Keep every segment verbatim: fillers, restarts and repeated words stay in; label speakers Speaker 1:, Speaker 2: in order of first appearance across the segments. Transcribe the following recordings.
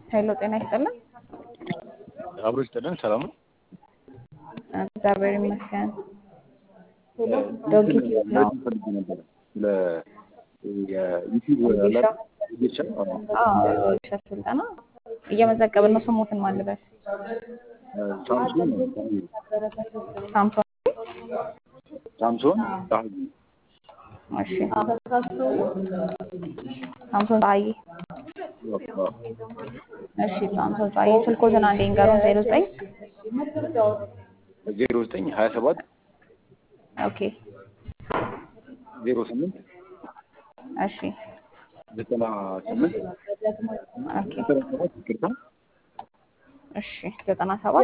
Speaker 1: ሄሎ ጤና ይስጥልን።
Speaker 2: አብሮ ይስጥልን። ሰላም ነው።
Speaker 1: እግዚአብሔር ይመስገን። ዶንኪ ቲዩብ ነው።
Speaker 2: ለ የዩቲዩብ
Speaker 1: ወጌሻ
Speaker 2: ወጌሻ
Speaker 1: አዎ ወጌሻ ስልጠና እየመዘገብን ነው። ስሙትን ማን ልበል?
Speaker 2: ሳምሶን
Speaker 1: ሳምሶን
Speaker 2: ሳምሶን ዳህይ
Speaker 1: እሺ ሳምሶን ጣይ እሺ ሳምሶን ጣይ ስልኮትን አንዴ ንገሩን። ዜሮ ዘጠኝ
Speaker 2: ዜሮ ዘጠኝ ሀያ ሰባት
Speaker 1: ኦኬ
Speaker 2: ዜሮ ስምንት
Speaker 1: እሺ
Speaker 2: ዘጠና ስምንት
Speaker 1: ኦኬ
Speaker 2: ዘጠና ሰባት ይቅርታ
Speaker 1: እሺ ዘጠና ሰባት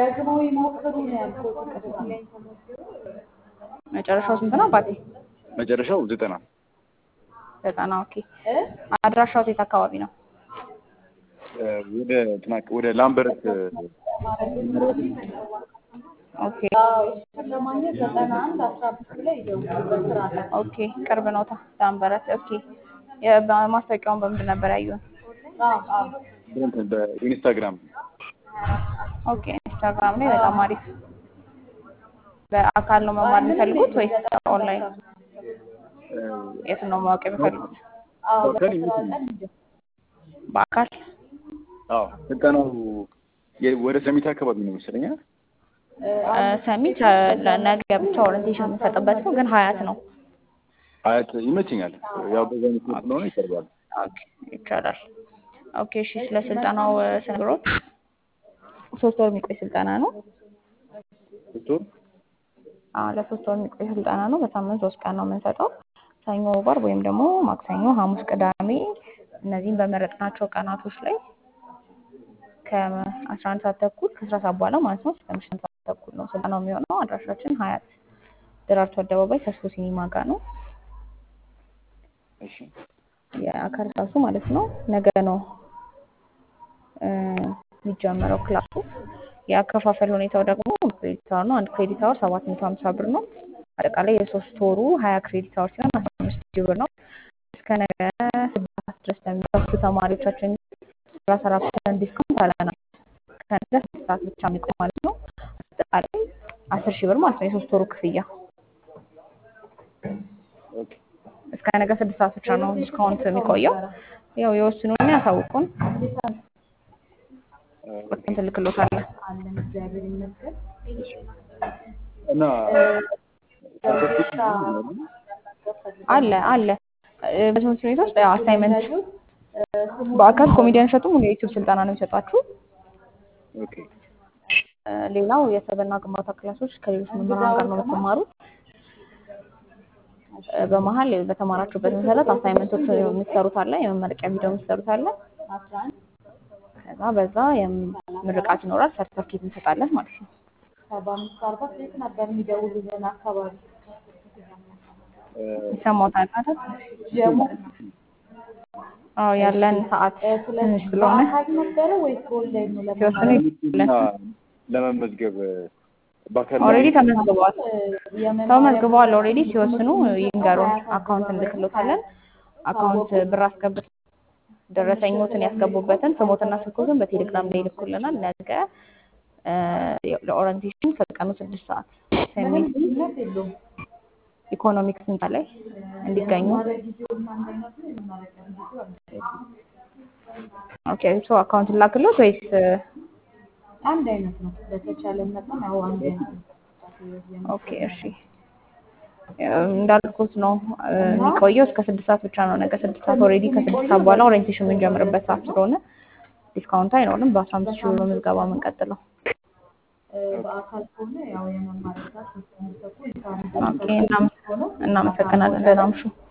Speaker 1: መጨረሻው ስንት ነው አባቴ?
Speaker 2: መጨረሻው ዘጠና
Speaker 1: ዘጠና ኦኬ። አድራሻው የት አካባቢ ነው?
Speaker 2: ወደ ትናቅ ወደ ላምበረት
Speaker 1: ኦኬ ኦኬ ቅርብ ነው ላምበረት። ኦኬ የማስታወቂያውን በምንድን ነበር ያዩን?
Speaker 2: በኢንስታግራም
Speaker 1: ኦኬ ኢንስታግራም ላይ በጣም አሪፍ። በአካል ነው መማር የሚፈልጉት ወይስ ኦንላይን? የት ነው ማወቅ የሚፈልጉት? በአካል
Speaker 2: አዎ። ስልጠናው ወደ ሰሚት አካባቢ ነው መሰለኝ።
Speaker 1: ሰሚት ለነገ ብቻ ኦሪንቴሽን የምንሰጥበት ነው፣ ግን ሀያት ነው።
Speaker 2: ሀያት ይመችኛል። ያው በዛ ምክንያት ስለሆነ ይቀርባል።
Speaker 1: ኦኬ ይቻላል። ኦኬ እሺ። ስለ ስልጠናው ስነግሮት ሶስት ወር የሚቆይ ስልጠና ነው።
Speaker 2: ሶስት ወር
Speaker 1: አዎ ለሶስት ወር የሚቆይ ስልጠና ነው። በሳምንት ሶስት ቀን ነው የምንሰጠው። ሰኞ፣ ዓርብ ወይም ደግሞ ማክሰኞ፣ ሐሙስ፣ ቅዳሜ እነዚህን በመረጥናቸው ቀናቶች ላይ ከአስራ አንድ ሰዓት ተኩል ከአስራ ሰዓት በኋላ ማለት ነው እስከ ምሽት ሰዓት ተኩል ነው ስልጠናው የሚሆነው። አድራሻችን ሀያት ደራርቱ አደባባይ ተስፎ ሲኒማ ጋር ነው።
Speaker 2: እሺ
Speaker 1: የአካል ክላሱ ማለት ነው ነገ ነው የሚጀምረው ክላሱ። የአከፋፈል ሁኔታው ደግሞ ክሬዲት አወር ነው። አንድ ክሬዲት አወር ሰባት መቶ ሀምሳ ብር ነው። አጠቃላይ የሶስት ወሩ ሀያ ክሬዲት አወር ሲሆን አስራ አምስት ሺህ ብር ነው። እስከ ነገ ስድስት ሰዓት ድረስ ለሚከፍቱ ተማሪዎቻችን ሰላሳ አራት ፐርሰንት ዲስካውንት አለናል። ከነገ ስድስት ሰዓት ብቻ የሚቆይ ማለት ነው። አጠቃላይ አስር ሺህ ብር ማለት ነው የሶስት ወሩ ክፍያ።
Speaker 2: ኦኬ
Speaker 1: እስከ ነገ ስድስት ሰዓት ብቻ ነው ዲስካውንት የሚቆየው። ያው የወስኑና ያሳውቁን። ወጥተን ትልክሎታለን
Speaker 2: እና
Speaker 1: አለ አለ በትምህርት ቤት ውስጥ ያው አሳይመንት በአካል ኮሜዲያን ሸጡ ሙሉ የዩቲዩብ ስልጠና ነው የሚሰጣችሁ።
Speaker 2: ኦኬ
Speaker 1: ሌላው የሰብዕና ግንባታ ክላሶች ከሌሎች መምህራን ጋር ነው የምትማሩት። በመሀል በተማራችሁበት መሰረት አሳይመንቶች የምትሰሩት አለ፣ የመመረቂያ ቪዲዮ የምትሰሩት አለ። ከዛ በዛ የምርቃት ይኖራል፣ ሰርቲፊኬት እንሰጣለን ማለት ነው። ይሰማዎታል አይደል? አዎ ያለን ሰዓት ትንሽ ስለሆነ
Speaker 2: ለመመዝገብ ባካል
Speaker 1: ኦልሬዲ ተመዝግበዋል። ተመዝግበዋል ኦልሬዲ። ሲወስኑ ይንገሩን፣ አካውንት እንልክሎታለን። አካውንት ብር አስገብተው ደረሰኞትን ያስገቡበትን ስሞትና ስልኮትን በቴሌግራም ላይ ይልኩልናል። ነገ ለኦሪንቴሽን ከቀኑ ስድስት ሰዓት ሰሚት ኢኮኖሚክስ ህንፃ ላይ እንዲገኙ። ኦኬ ሶ አካውንት ላክሎት ወይስ
Speaker 3: አንድ አይነት ነው? በተቻለ መጠን አዎ አንድ አይነት ነው።
Speaker 1: ኦኬ እሺ። እንዳልኩት ነው የሚቆየው እስከ ስድስት ሰዓት ብቻ ነው። ነገ ስድስት ሰዓት ኦልሬዲ ከስድስት ሰዓት በኋላ ኦሪንቴሽን የምንጀምርበት ሰዓት ስለሆነ ዲስካውንት አይኖርም። በአስራ አምስት ሺህ ብር ምዝገባ የምንቀጥለው።
Speaker 3: በአካል ከሆነ ያው የመማር ሰዓት
Speaker 1: ኦኬ እናመሰግናለን። ደህና እምሹ።